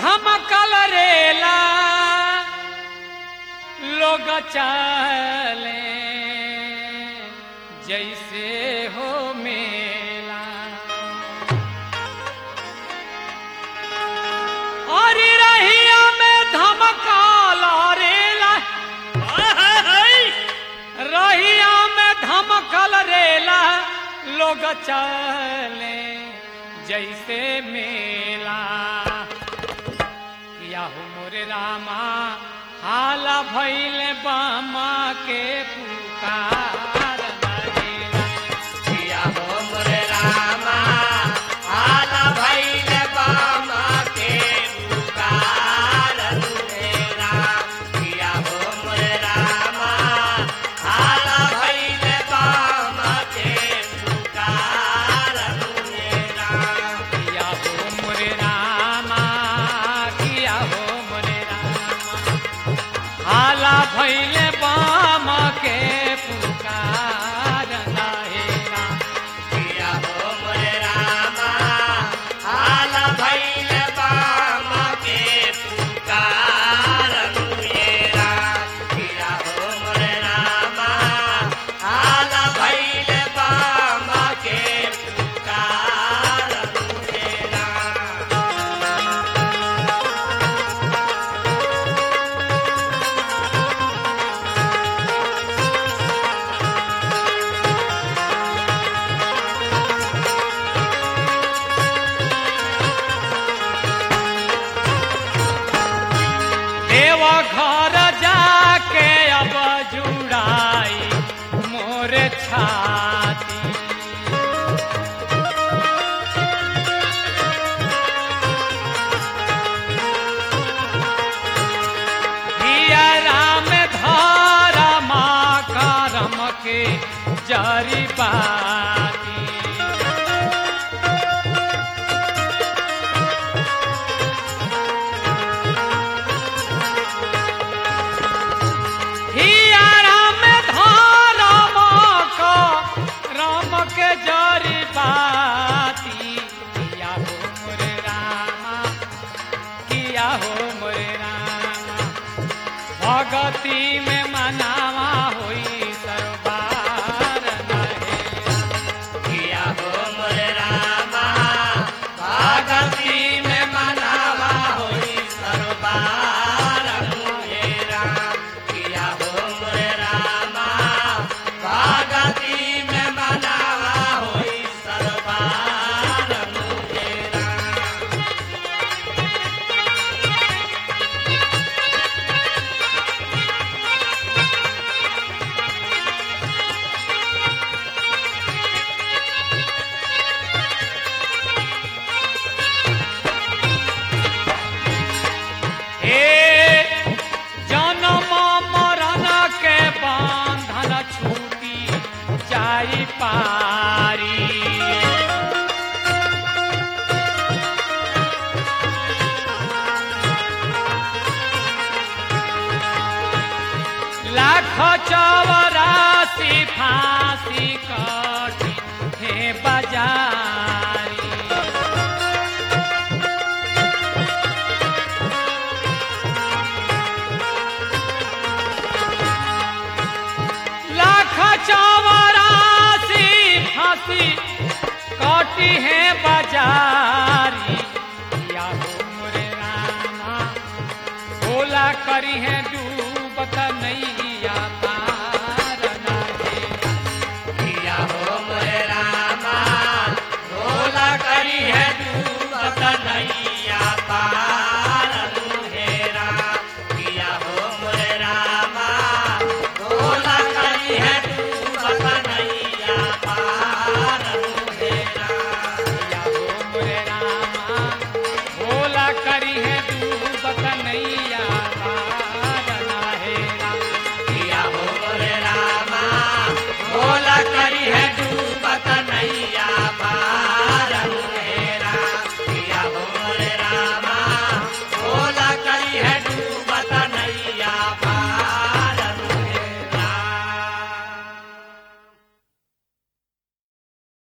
धमकल रेला लोग चले जैसे हो मेला और रहिया में धमकल रेला रहिया में धमकल रेला लोग चले जैसे मेला किया हो मोरे रामा हाला भइल बामा के पुकार नरेला किया हो मोरे रामा हाला भइल बामा के पुकार नरेला किया हो मोरे रामा हाला भइल बामा के पुकार नरेला किया हो मोरे रामा किया हो मोरे रामा हाला भइल बामा के पुकार नरेला किया हो मोरे रामा हाला भइल बामा के पुकार नरेला किया हो मोरे रामा हाला भइल बामा के पुकार नरेला देवा घर जाके अब जुड़ाई मोर छाती हिया राम धारा माँ करम के जरी बाती हिया राम धारा माँ का राम के जरी बाती किया हो मोरे रामा किया हो मोरे रामा भगती में मनावा होई सरबार नहेला किया हो मोरे रामा भगती में मनावा होई सरबार मुहेरा किया हो मोरे रामा भगती में मनावा होई सरबार मुहेरा हे जन्म मरण के बंधन छूटी जाई पारी लाख चौरासी फांसी कटी हे बजा